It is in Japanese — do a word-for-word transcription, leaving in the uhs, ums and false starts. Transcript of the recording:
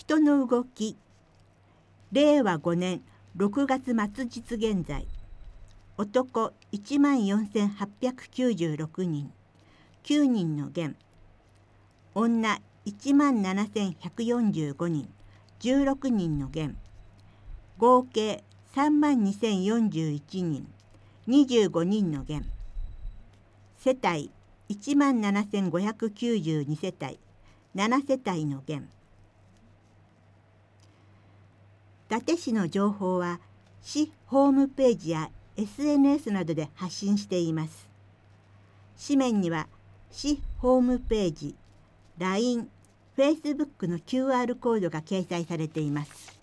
人の動き。れいわごねんろくがつ末日現在。男いちまんよんせんはっぴゃくきゅうじゅうろくにん、きゅうにんの減。女いちまんななせんひゃくよんじゅうごにん、じゅうろくにんの減。合計さんまんにせんよんじゅういちにん、にじゅうごにんの減。世帯いちまんななせんごひゃくきゅうじゅうに世帯、なな世帯の減。伊達市の情報は市ホームページや エスエヌエス などで発信しています。紙面には市ホームページ、ライン、フェイスブックの キューアール コードが掲載されています。